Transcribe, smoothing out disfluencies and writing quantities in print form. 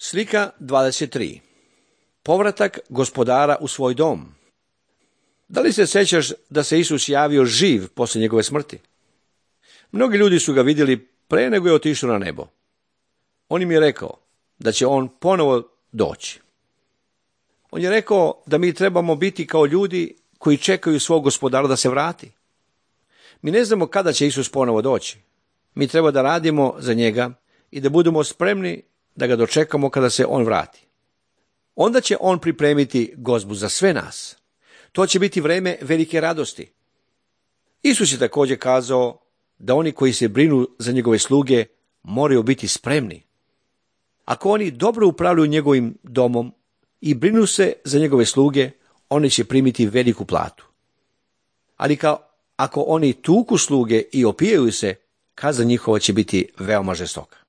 Slika 23. Povratak gospodara u svoj dom. Da li se sjećaš da se Isus javio živ poslije njegove smrti? Mnogi ljudi su ga vidjeli pre nego je otišao na nebo. On im je rekao da će on ponovo doći. On je rekao da mi trebamo biti kao ljudi koji čekaju svog gospodara da se vrati. Mi ne znamo kada će Isus ponovo doći. Mi treba da radimo za njega i da budemo spremni da ga dočekamo kada se on vrati. Onda će on pripremiti gozbu za sve nas. To će biti vreme velike radosti. Isus je također kazao da oni koji se brinu za njegove sluge moraju biti spremni. Ako oni dobro upravljaju njegovim domom i brinu se za njegove sluge, oni će primiti veliku platu. Ali ako oni tuku sluge i opijaju se, kazna njihova će biti veoma žestoka.